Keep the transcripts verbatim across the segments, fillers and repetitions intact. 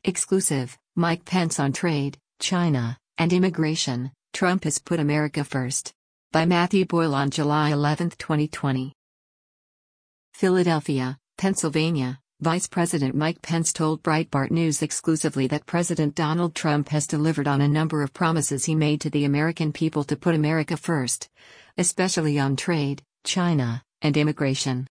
Exclusive, Mike Pence on trade, China, and immigration. Trump has put America first. By Matthew Boyle on July eleventh, twenty twenty. Philadelphia, Pennsylvania, Vice President Mike Pence told Breitbart News exclusively that President Donald Trump has delivered on a number of promises he made to the American people to put America first, especially on trade, China, and immigration.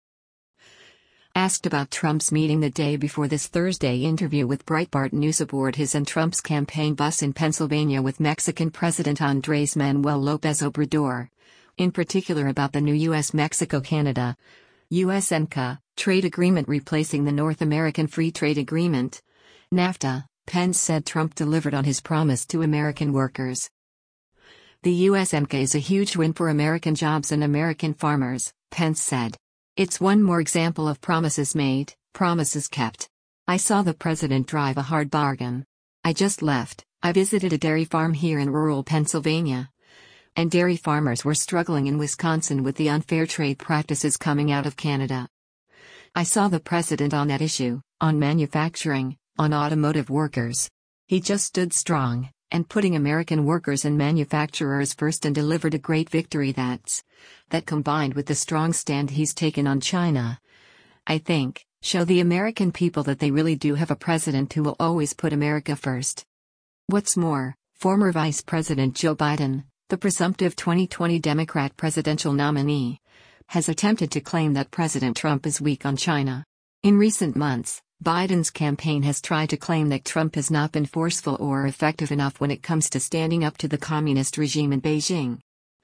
Asked about Trump's meeting the day before this Thursday interview with Breitbart News aboard his and Trump's campaign bus in Pennsylvania with Mexican President Andrés Manuel López Obrador, in particular about the new U S Mexico-Canada U S M C A trade agreement replacing the North American Free Trade Agreement, NAFTA, Pence said Trump delivered on his promise to American workers. The U S M C A is a huge win for American jobs and American farmers, Pence said. It's one more example of promises made, promises kept. I saw the president drive a hard bargain. I just left. I visited a dairy farm here in rural Pennsylvania. And dairy farmers were struggling in Wisconsin with the unfair trade practices coming out of Canada. I saw the president on that issue, on manufacturing, on automotive workers. He just stood strong, and putting American workers and manufacturers first, and delivered a great victory that's, that combined with the strong stand he's taken on China, I think, show the American people that they really do have a president who will always put America first. What's more, former Vice President Joe Biden, the presumptive twenty twenty Democrat presidential nominee, has attempted to claim that President Trump is weak on China. In recent months, Biden's campaign has tried to claim that Trump has not been forceful or effective enough when it comes to standing up to the communist regime in Beijing.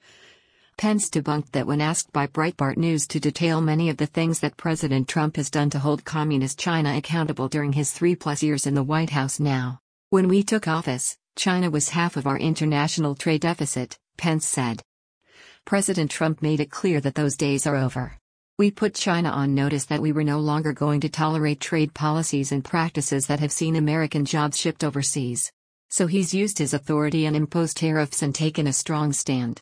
Pence debunked that when asked by Breitbart News to detail many of the things that President Trump has done to hold communist China accountable during his three-plus years in the White House now. When we took office, China was half of our international trade deficit, Pence said. President Trump made it clear that those days are over. We put China on notice that we were no longer going to tolerate trade policies and practices that have seen American jobs shipped overseas. So he's used his authority and imposed tariffs and taken a strong stand.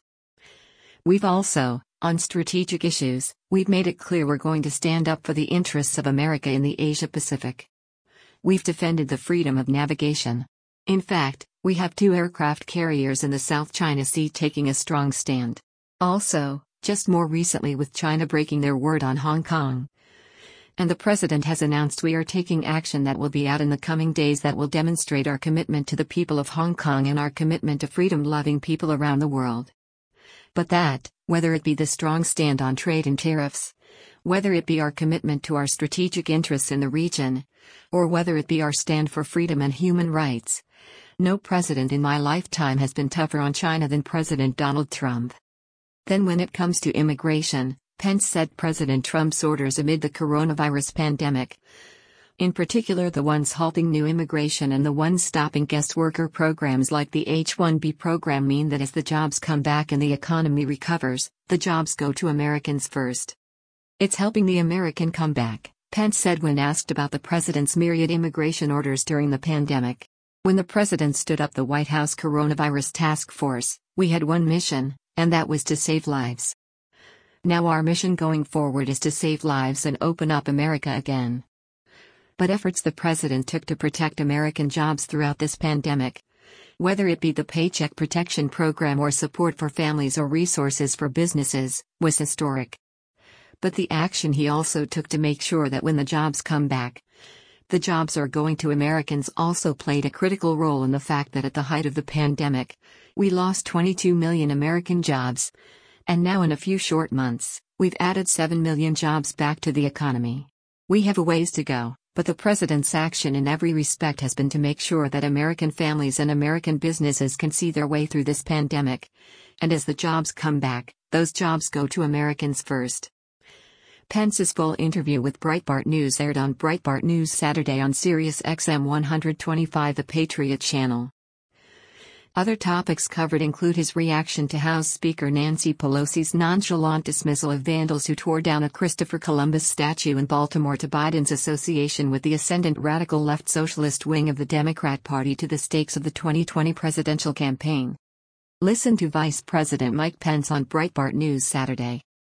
We've also, on strategic issues, we've made it clear we're going to stand up for the interests of America in the Asia-Pacific. We've defended the freedom of navigation. In fact, we have two aircraft carriers in the South China Sea taking a strong stand. Also, just more recently with China breaking their word on Hong Kong. And the president has announced we are taking action that will be out in the coming days that will demonstrate our commitment to the people of Hong Kong and our commitment to freedom-loving people around the world. But that, whether it be the strong stand on trade and tariffs, whether it be our commitment to our strategic interests in the region, or whether it be our stand for freedom and human rights, no president in my lifetime has been tougher on China than President Donald Trump. Then when it comes to immigration, Pence said President Trump's orders amid the coronavirus pandemic, in particular the ones halting new immigration and the ones stopping guest worker programs like the H one B program, mean that as the jobs come back and the economy recovers, the jobs go to Americans first. It's helping the American comeback, Pence said when asked about the president's myriad immigration orders during the pandemic. When the president stood up the White House Coronavirus Task Force, we had one mission, and that was to save lives. Now our mission going forward is to save lives and open up America again. But efforts the president took to protect American jobs throughout this pandemic, whether it be the Paycheck Protection Program or support for families or resources for businesses, was historic. But the action he also took to make sure that when the jobs come back, the jobs are going to Americans also played a critical role in the fact that at the height of the pandemic, we lost twenty-two million American jobs, and now in a few short months, we've added seven million jobs back to the economy. We have a ways to go, but the president's action in every respect has been to make sure that American families and American businesses can see their way through this pandemic, and as the jobs come back, those jobs go to Americans first. Pence's full interview with Breitbart News aired on Breitbart News Saturday on Sirius X M one twenty-five, the Patriot channel. Other topics covered include his reaction to House Speaker Nancy Pelosi's nonchalant dismissal of vandals who tore down a Christopher Columbus statue in Baltimore, to Biden's association with the ascendant radical left socialist wing of the Democrat Party, to the stakes of the twenty twenty presidential campaign. Listen to Vice President Mike Pence on Breitbart News Saturday.